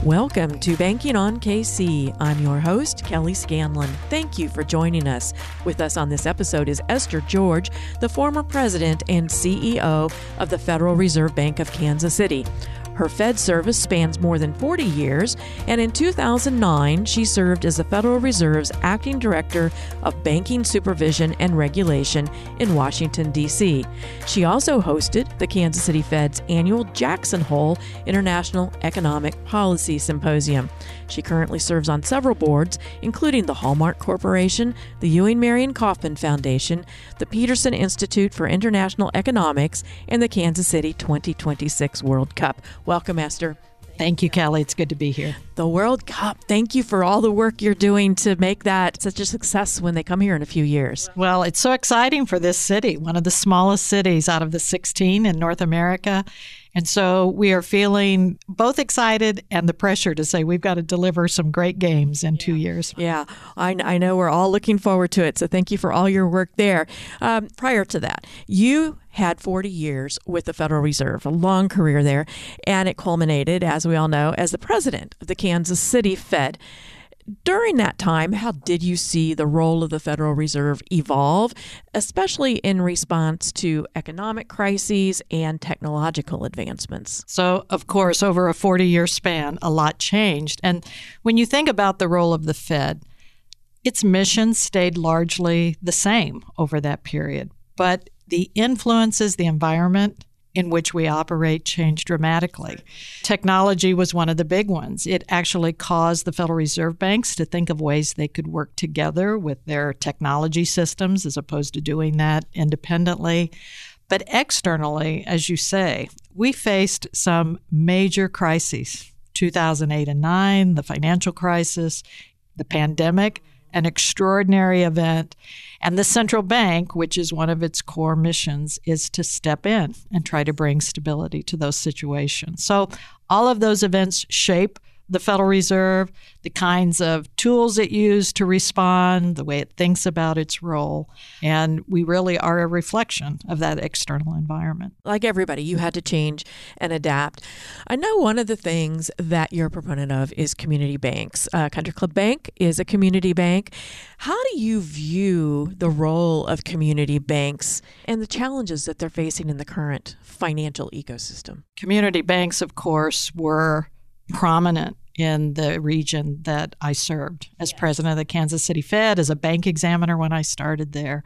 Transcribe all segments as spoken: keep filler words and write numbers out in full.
Welcome to Banking on K C. I'm your host, Kelly Scanlon. Thank you for joining us. With us on this episode is Esther George, the former president and C E O of the Federal Reserve Bank of Kansas City. Her Fed service spans more than forty years, and in two thousand nine, she served as the Federal Reserve's Acting Director of Banking Supervision and Regulation in Washington, D C. She also hosted the Kansas City Fed's annual Jackson Hole International Economic Policy Symposium. She currently serves on several boards, including the Hallmark Corporation, the Ewing Marion Kauffman Foundation, the Peterson Institute for International Economics, and the Kansas City twenty twenty-six World Cup. Welcome, Esther. Thank you, Kelly. It's good to be here. The World Cup. Thank you for all the work you're doing to make that such a success when they come here in a few years. Well, it's so exciting for this city, one of the smallest cities out of the sixteen in North America. And so we are feeling both excited and the pressure to say we've got to deliver some great games in two years. Yeah, I, I know we're all looking forward to it. So thank you for all your work there. Um, prior to that, you had forty years with the Federal Reserve, a long career there, and it culminated, as we all know, as the president of the Kansas City Fed. During that time, how did you see the role of the Federal Reserve evolve, especially in response to economic crises and technological advancements? So, of course, over a forty-year span, a lot changed. And when you think about the role of the Fed, its mission stayed largely the same over that period. But the influences, the environment in which we operate changed dramatically. Technology was one of the big ones. It actually caused the Federal Reserve banks to think of ways they could work together with their technology systems as opposed to doing that independently. But externally, as you say, we faced some major crises. two thousand eight and nine, the financial crisis, the pandemic, an extraordinary event. And the central bank, which is one of its core missions, is to step in and try to bring stability to those situations. So all of those events shape the Federal Reserve, the kinds of tools it used to respond, the way it thinks about its role. And we really are a reflection of that external environment. Like everybody, you had to change and adapt. I know one of the things that you're a proponent of is community banks. Uh, Country Club Bank is a community bank. How do you view the role of community banks and the challenges that they're facing in the current financial ecosystem? Community banks, of course, were prominent in the region that I served as president of the Kansas City Fed, as a bank examiner when I started there.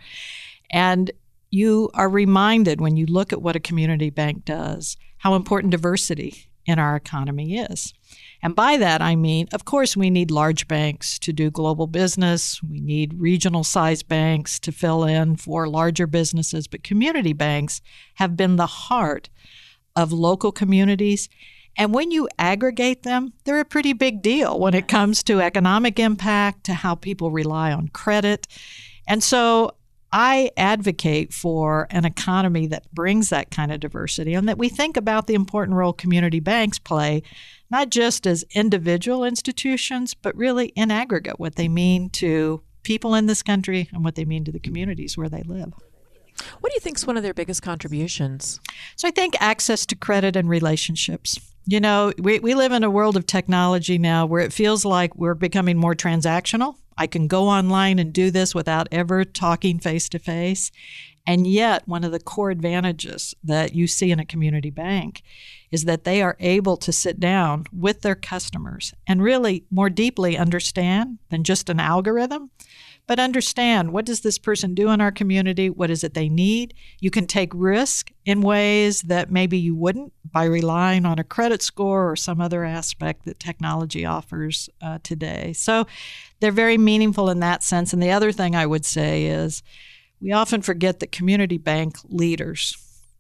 And you are reminded when you look at what a community bank does, how important diversity in our economy is. And by that, I mean, of course, we need large banks to do global business. We need regional-sized banks to fill in for larger businesses. But community banks have been the heart of local communities. And when you aggregate them, they're a pretty big deal when it comes to economic impact, to how people rely on credit. And so I advocate for an economy that brings that kind of diversity, and that we think about the important role community banks play, not just as individual institutions, but really in aggregate, what they mean to people in this country and what they mean to the communities where they live. What do you think is one of their biggest contributions? So I think access to credit and relationships. You know, we, we live in a world of technology now where it feels like we're becoming more transactional. I can go online and do this without ever talking face to face. And yet, one of the core advantages that you see in a community bank is that they are able to sit down with their customers and really more deeply understand than just an algorithm, but understand, what does this person do in our community? What is it they need? You can take risk in ways that maybe you wouldn't by relying on a credit score or some other aspect that technology offers uh, today. So they're very meaningful in that sense. And the other thing I would say is we often forget that community bank leaders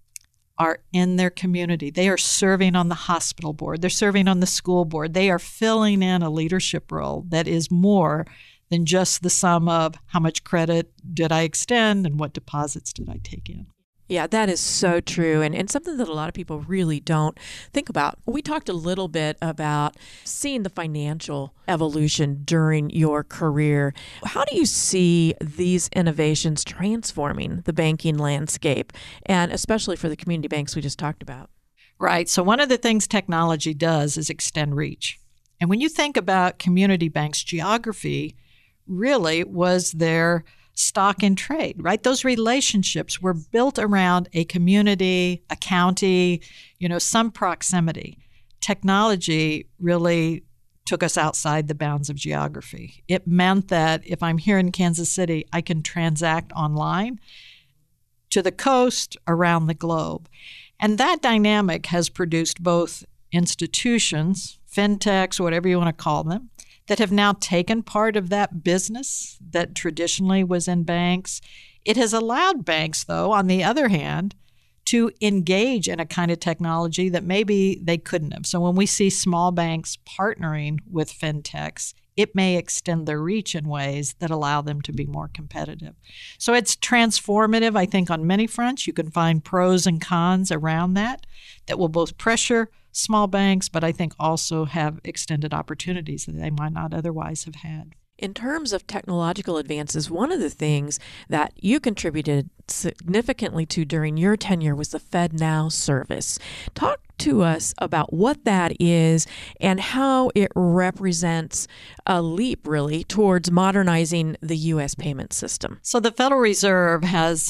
are in their community. They are serving on the hospital board. They're serving on the school board. They are filling in a leadership role that is more than just the sum of how much credit did I extend and what deposits did I take in. Yeah, that is so true, and, and something that a lot of people really don't think about. We talked a little bit about seeing the financial evolution during your career. How do you see these innovations transforming the banking landscape, and especially for the community banks we just talked about? Right. So one of the things technology does is extend reach. And when you think about community banks, geography really was their stock in trade, right? Those relationships were built around a community, a county, you know, some proximity. Technology really took us outside the bounds of geography. It meant that if I'm here in Kansas City, I can transact online to the coast, around the globe. And that dynamic has produced both institutions, fintechs, whatever you want to call them, that have now taken part of that business that traditionally was in banks. It has allowed banks, though, on the other hand, to engage in a kind of technology that maybe they couldn't have. So when we see small banks partnering with fintechs, it may extend their reach in ways that allow them to be more competitive. So it's transformative, I think, on many fronts. You can find pros and cons around that that will both pressure small banks, but I think also have extended opportunities that they might not otherwise have had. In terms of technological advances, one of the things that you contributed significantly to during your tenure was the FedNow service. Talk to us about what that is and how it represents a leap, really, towards modernizing the U S payment system. So the Federal Reserve has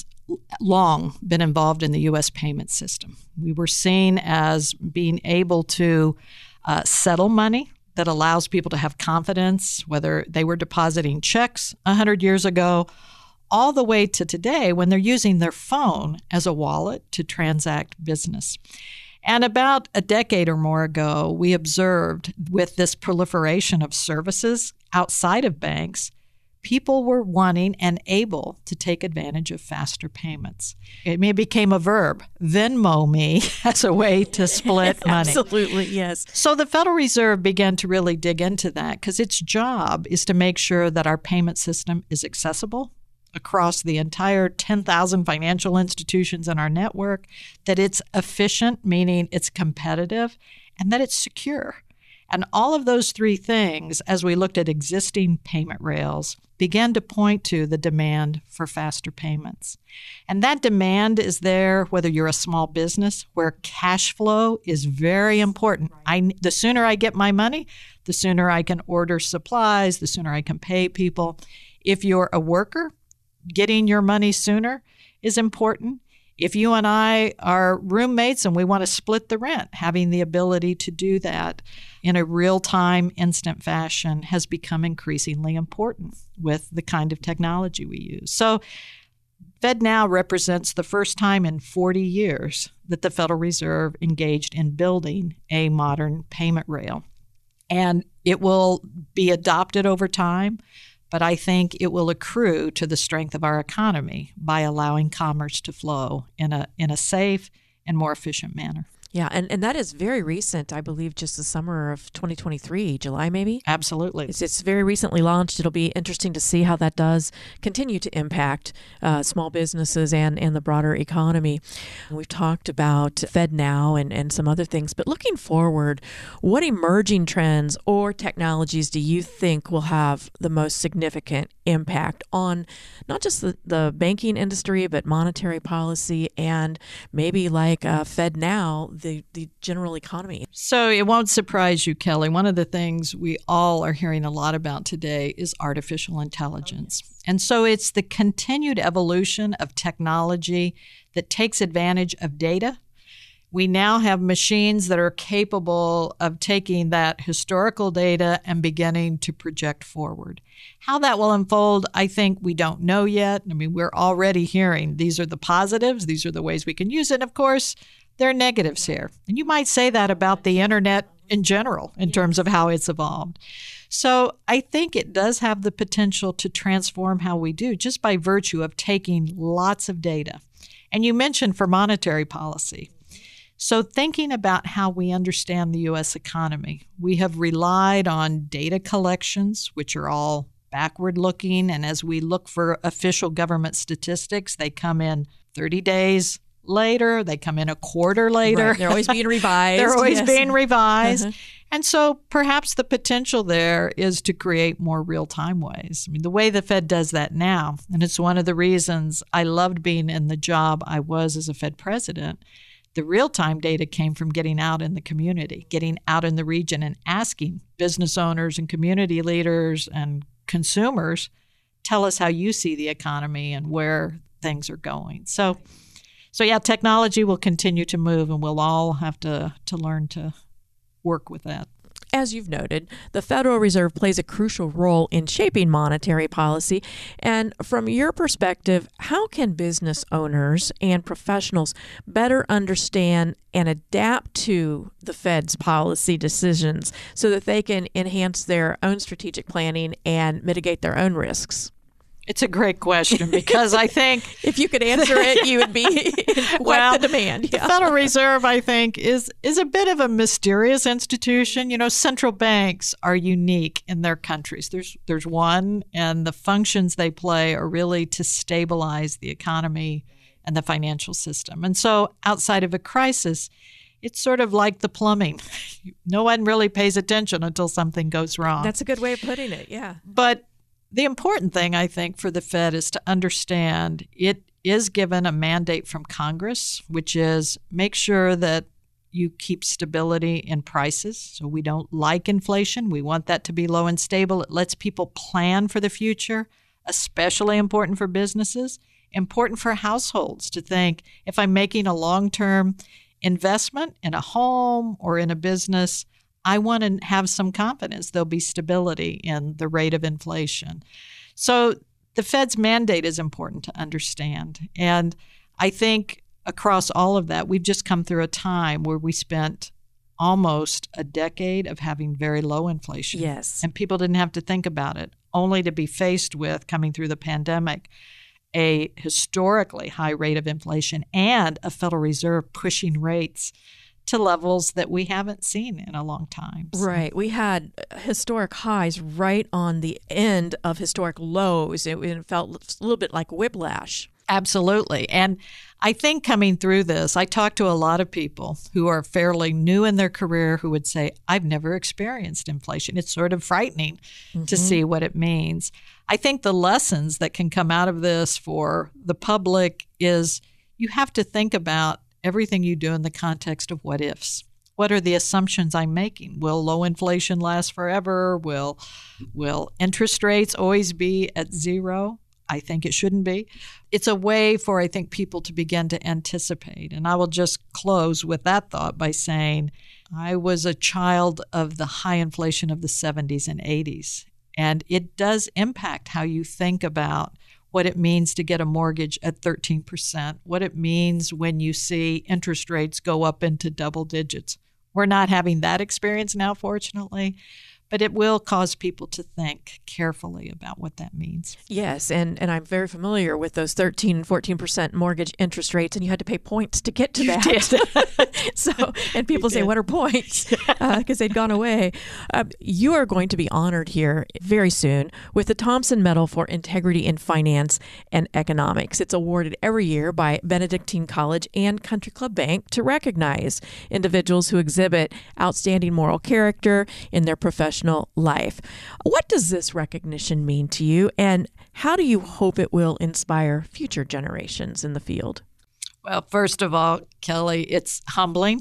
long been involved in the U S payment system. We were seen as being able to uh, settle money that allows people to have confidence, whether they were depositing checks one hundred years ago, all the way to today when they're using their phone as a wallet to transact business. And about a decade or more ago, we observed with this proliferation of services outside of banks, people were wanting and able to take advantage of faster payments. It may became a verb, Venmo me, as a way to split money. Absolutely, yes. So the Federal Reserve began to really dig into that because its job is to make sure that our payment system is accessible across the entire ten thousand financial institutions in our network, that it's efficient, meaning it's competitive, and that it's secure. And all of those three things, as we looked at existing payment rails, began to point to the demand for faster payments. And that demand is there whether you're a small business where cash flow is very important. I, the sooner I get my money, the sooner I can order supplies, the sooner I can pay people. If you're a worker, getting your money sooner is important. If you and I are roommates and we want to split the rent, having the ability to do that in a real-time, instant fashion has become increasingly important with the kind of technology we use. So FedNow represents the first time in forty years that the Federal Reserve engaged in building a modern payment rail. And it will be adopted over time, but I think it will accrue to the strength of our economy by allowing commerce to flow in a in a safe and more efficient manner. Yeah, and, and that is very recent, I believe, just the summer of twenty twenty-three, July maybe? Absolutely. It's, it's very recently launched. It'll be interesting to see how that does continue to impact uh, small businesses and, and the broader economy. We've talked about FedNow and, and some other things, but looking forward, what emerging trends or technologies do you think will have the most significant impact on not just the, the banking industry, but monetary policy and maybe like uh, FedNow, the, the general economy? So it won't surprise you, Kelly. One of the things we all are hearing a lot about today is artificial intelligence. Oh, yes. And so it's the continued evolution of technology that takes advantage of data. We now have machines that are capable of taking that historical data and beginning to project forward. How that will unfold, I think we don't know yet. I mean, we're already hearing these are the positives, these are the ways we can use it. And of course, there are negatives here. And you might say that about the internet in general in terms of how it's evolved. So I think it does have the potential to transform how we do just by virtue of taking lots of data. And you mentioned for monetary policy. So thinking about how we understand the U S economy, we have relied on data collections, which are all backward looking. And as we look for official government statistics, they come in thirty days later, they come in a quarter later. Right. They're always being revised. They're always yes. being revised. Uh-huh. And so perhaps the potential there is to create more real-time ways. I mean, the way the Fed does that now, and it's one of the reasons I loved being in the job I was as a Fed president, The real-time data came from getting out in the community, getting out in the region and asking business owners and community leaders and consumers, tell us how you see the economy and where things are going. So, so yeah, technology will continue to move, and we'll all have to, to learn to work with that. As you've noted, the Federal Reserve plays a crucial role in shaping monetary policy. And from your perspective, how can business owners and professionals better understand and adapt to the Fed's policy decisions so that they can enhance their own strategic planning and mitigate their own risks? It's a great question because I think if you could answer it, you would be in quite well, the demand. Yeah. The Federal Reserve, I think, is is a bit of a mysterious institution. You know, central banks are unique in their countries. There's there's one, and the functions they play are really to stabilize the economy and the financial system. And so outside of a crisis, it's sort of like the plumbing. No one really pays attention until something goes wrong. That's a good way of putting it, yeah. But the important thing, I think, for the Fed is to understand it is given a mandate from Congress, which is make sure that you keep stability in prices. So we don't like inflation. We want that to be low and stable. It lets people plan for the future, especially important for businesses, important for households to think, if I'm making a long-term investment in a home or in a business, I want to have some confidence there'll be stability in the rate of inflation. So the Fed's mandate is important to understand. And I think across all of that, we've just come through a time where we spent almost a decade of having very low inflation. Yes. And people didn't have to think about it, only to be faced with, coming through the pandemic, a historically high rate of inflation and a Federal Reserve pushing rates to levels that we haven't seen in a long time. So. Right. We had historic highs right on the end of historic lows. It, it felt a little bit like whiplash. Absolutely. And I think coming through this, I talked to a lot of people who are fairly new in their career who would say, I've never experienced inflation. It's sort of frightening mm-hmm. to see what it means. I think the lessons that can come out of this for the public is you have to think about everything you do in the context of what ifs. What are the assumptions I'm making? Will low inflation last forever? Will will interest rates always be at zero? I think it shouldn't be. It's a way for, I think, people to begin to anticipate. And I will just close with that thought by saying I was a child of the high inflation of the seventies and eighties. And it does impact how you think about what it means to get a mortgage at thirteen percent, what it means when you see interest rates go up into double digits. We're not having that experience now, fortunately, but it will cause people to think carefully about what that means. Yes, and, and I'm very familiar with those thirteen and fourteen percent mortgage interest rates, and you had to pay points to get to you that. so, and people you say, did. What are points? Because uh, they'd gone away. Uh, you are going to be honored here very soon with the Thompson Medal for Integrity in Finance and Economics. It's awarded every year by Benedictine College and Country Club Bank to recognize individuals who exhibit outstanding moral character in their professional life. What does this recognition mean to you, and how do you hope it will inspire future generations in the field? Well, first of all, Kelly, it's humbling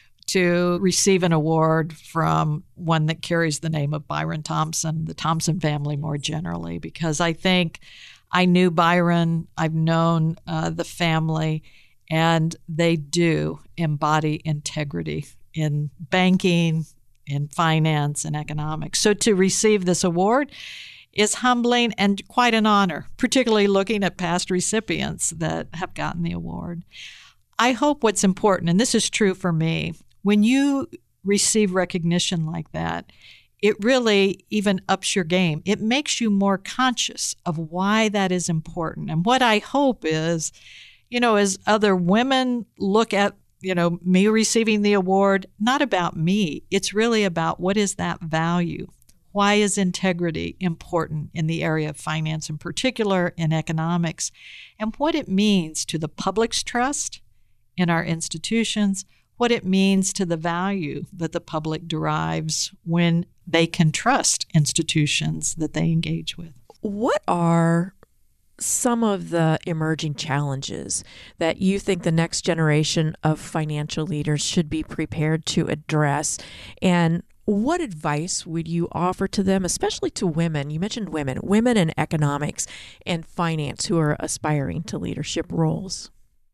to receive an award from one that carries the name of Byron Thompson, the Thompson family more generally, because I think I knew Byron, I've known uh, the family, and they do embody integrity in banking, in finance and economics. So to receive this award is humbling and quite an honor, particularly looking at past recipients that have gotten the award. I hope what's important, and this is true for me, when you receive recognition like that, it really even ups your game. It makes you more conscious of why that is important. And what I hope is, you know, as other women look at you know, me receiving the award, not about me. It's really about what is that value? Why is integrity important in the area of finance in particular, in economics, and what it means to the public's trust in our institutions, what it means to the value that the public derives when they can trust institutions that they engage with. What are some of the emerging challenges that you think the next generation of financial leaders should be prepared to address? And what advice would you offer to them, especially to women? You mentioned women, women in economics and finance who are aspiring to leadership roles.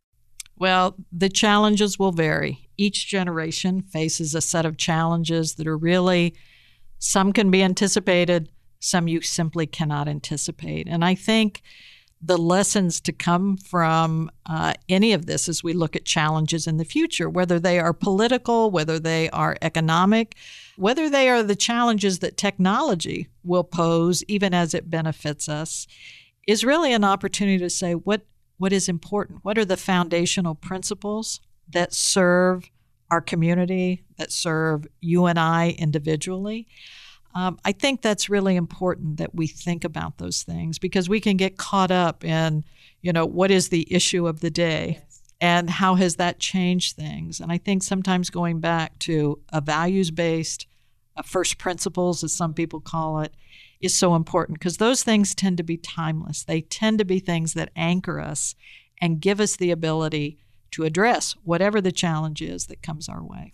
Well, the challenges will vary. Each generation faces a set of challenges that are really, some can be anticipated, some you simply cannot anticipate. And I think the lessons to come from uh, any of this as we look at challenges in the future, whether they are political, whether they are economic, whether they are the challenges that technology will pose, even as it benefits us, is really an opportunity to say what what is important. What are the foundational principles that serve our community, that serve you and I individually? Um, I think that's really important that we think about those things, because we can get caught up in, you know, what is the issue of the day, yes, and how has that changed things? And I think sometimes going back to a values-based, a first principles, as some people call it, is so important, because those things tend to be timeless. They tend to be things that anchor us and give us the ability to address whatever the challenge is that comes our way.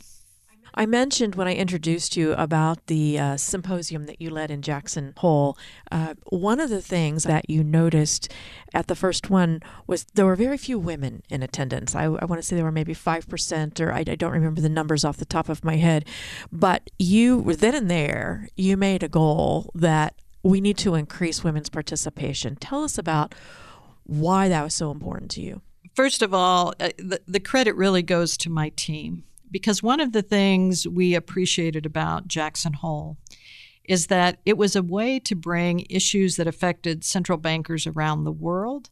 I mentioned when I introduced you about the uh, symposium that you led in Jackson Hole, uh, one of the things that you noticed at the first one was there were very few women in attendance. I, I want to say there were maybe five percent, or I, I don't remember the numbers off the top of my head. But you, then and there, you made a goal that we need to increase women's participation. Tell us about why that was so important to you. First of all, uh, the, the credit really goes to my team. Because one of the things we appreciated about Jackson Hole is that it was a way to bring issues that affected central bankers around the world,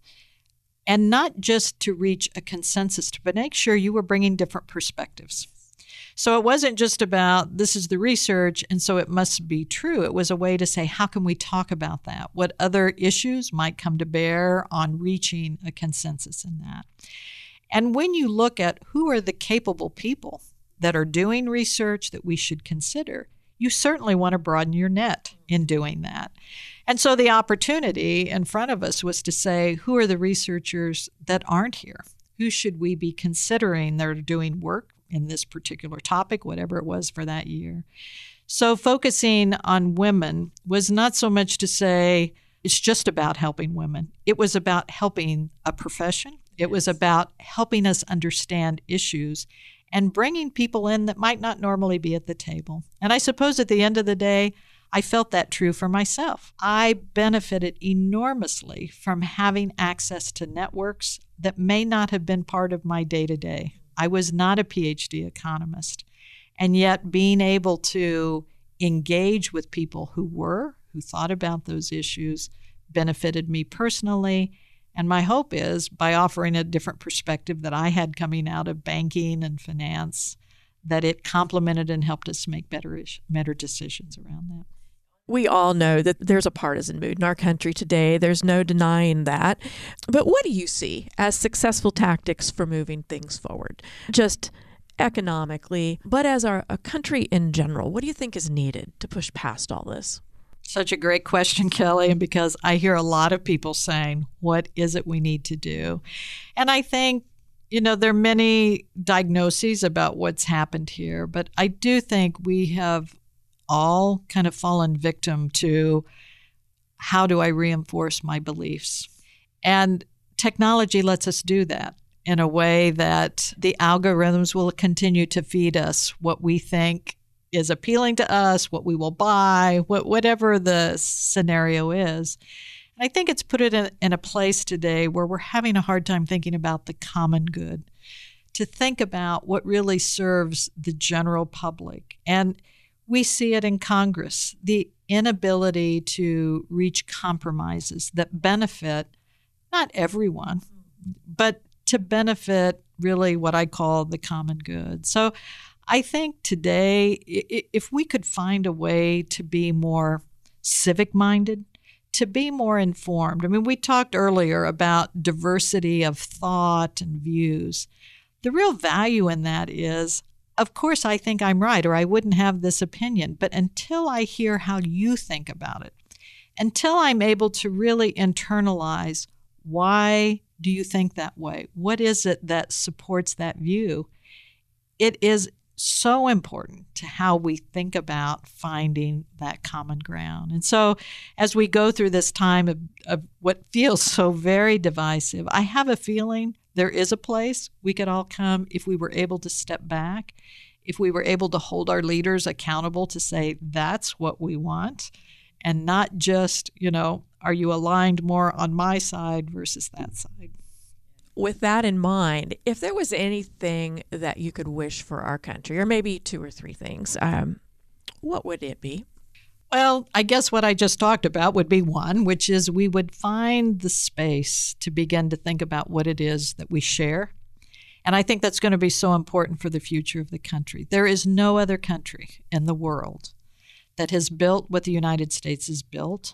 and not just to reach a consensus, but make sure you were bringing different perspectives. So it wasn't just about this is the research and so it must be true. It was a way to say, how can we talk about that? What other issues might come to bear on reaching a consensus in that? And when you look at who are the capable people that are doing research that we should consider, you certainly want to broaden your net in doing that. And so the opportunity in front of us was to say, who are the researchers that aren't here? Who should we be considering that are doing work in this particular topic, whatever it was for that year? So focusing on women was not so much to say it's just about helping women. It was about helping a profession. It was about helping us understand issues and bringing people in that might not normally be at the table. And I suppose at the end of the day, I felt that true for myself. I benefited enormously from having access to networks that may not have been part of my day-to-day. I was not a P H D economist. And yet being able to engage with people who were, who thought about those issues, benefited me personally. And my hope is, by offering a different perspective that I had coming out of banking and finance, that it complemented and helped us make better, ish, better decisions around that. We all know that there's a partisan mood in our country today. There's no denying that. But what do you see as successful tactics for moving things forward? Just economically, but as our a country in general, what do you think is needed to push past all this? Such a great question, Kelly, and because I hear a lot of people saying, what is it we need to do? And I think, you know, there are many diagnoses about what's happened here, but I do think we have all kind of fallen victim to how do I reinforce my beliefs? And technology lets us do that in a way that the algorithms will continue to feed us what we think is appealing to us, what we will buy, what, whatever the scenario is. And I think it's put it in, in a place today where we're having a hard time thinking about the common good, to think about what really serves the general public. And we see it in Congress, the inability to reach compromises that benefit not everyone, but to benefit really what I call the common good. So I think today, if we could find a way to be more civic-minded, to be more informed. I mean, we talked earlier about diversity of thought and views. The real value in that is, of course, I think I'm right, or I wouldn't have this opinion. But until I hear how you think about it, until I'm able to really internalize Why do you think that way? What is it that supports that view? It is so important to how we think about finding that common ground. And so as we go through this time of, of what feels so very divisive, I have a feeling there is a place we could all come if we were able to step back, if we were able to hold our leaders accountable to say, that's what we want, and not just, you know, are you aligned more on my side versus that side? With that in mind, if there was anything that you could wish for our country, or maybe two or three things, um, what would it be? Well, I guess what I just talked about would be one, which is we would find the space to begin to think about what it is that we share. And I think that's going to be so important for the future of the country. There is no other country in the world that has built what the United States has built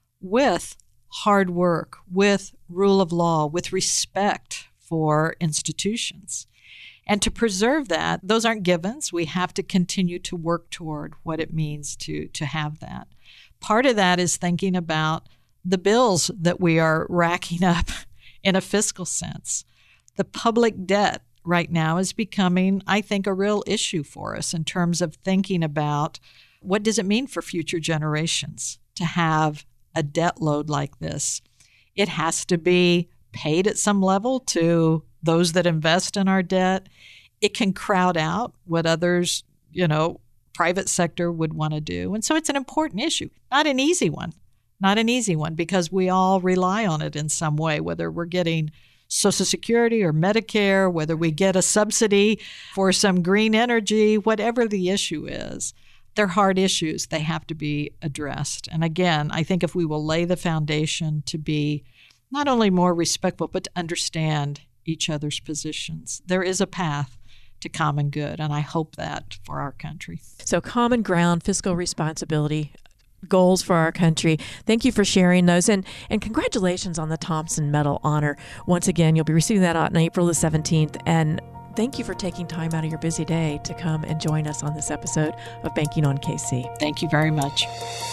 with hard work, with rule of law, with respect for institutions. And to preserve that, those aren't givens. We have to continue to work toward what it means to, to have that. Part of that is thinking about the bills that we are racking up in a fiscal sense. The public debt right now is becoming, I think, a real issue for us in terms of thinking about what does it mean for future generations to have a debt load like this. It has to be paid at some level to those that invest in our debt. It can crowd out what others, you know, private sector would want to do. And so it's an important issue, not an easy one, not an easy one, because we all rely on it in some way, whether we're getting Social Security or Medicare, whether we get a subsidy for some green energy, whatever the issue is. They're hard issues. They have to be addressed. And again, I think if we will lay the foundation to be not only more respectful, but to understand each other's positions, there is a path to common good. And I hope that for our country. So common ground, fiscal responsibility, goals for our country. Thank you for sharing those. And, and congratulations on the Thompson Medal honor. Once again, you'll be receiving that on April the seventeenth. And thank you for taking time out of your busy day to come and join us on this episode of Banking on K C. Thank you very much.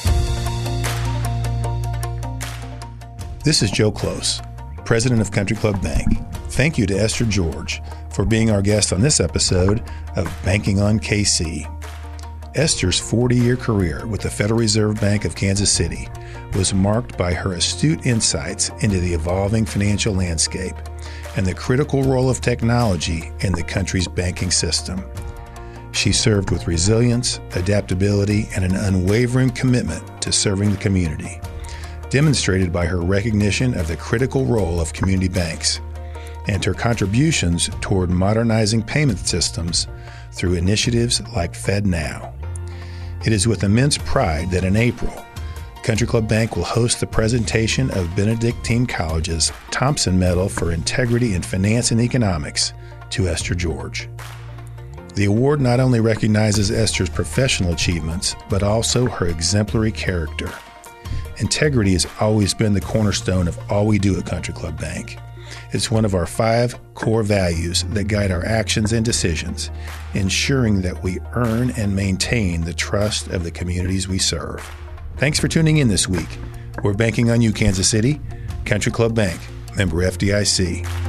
This is Joe Close, President of Country Club Bank. Thank you to Esther George for being our guest on this episode of Banking on K C. Esther's forty-year career with the Federal Reserve Bank of Kansas City was marked by her astute insights into the evolving financial landscape and the critical role of technology in the country's banking system. She served with resilience, adaptability, and an unwavering commitment to serving the community, demonstrated by her recognition of the critical role of community banks and her contributions toward modernizing payment systems through initiatives like FedNow. It is with immense pride that in April, Country Club Bank will host the presentation of Benedictine College's Thompson Medal for Integrity in Finance and Economics to Esther George. The award not only recognizes Esther's professional achievements, but also her exemplary character. Integrity has always been the cornerstone of all we do at Country Club Bank. It's one of our five core values that guide our actions and decisions, ensuring that we earn and maintain the trust of the communities we serve. Thanks for tuning in this week. We're banking on you, Kansas City. Country Club Bank, member F D I C.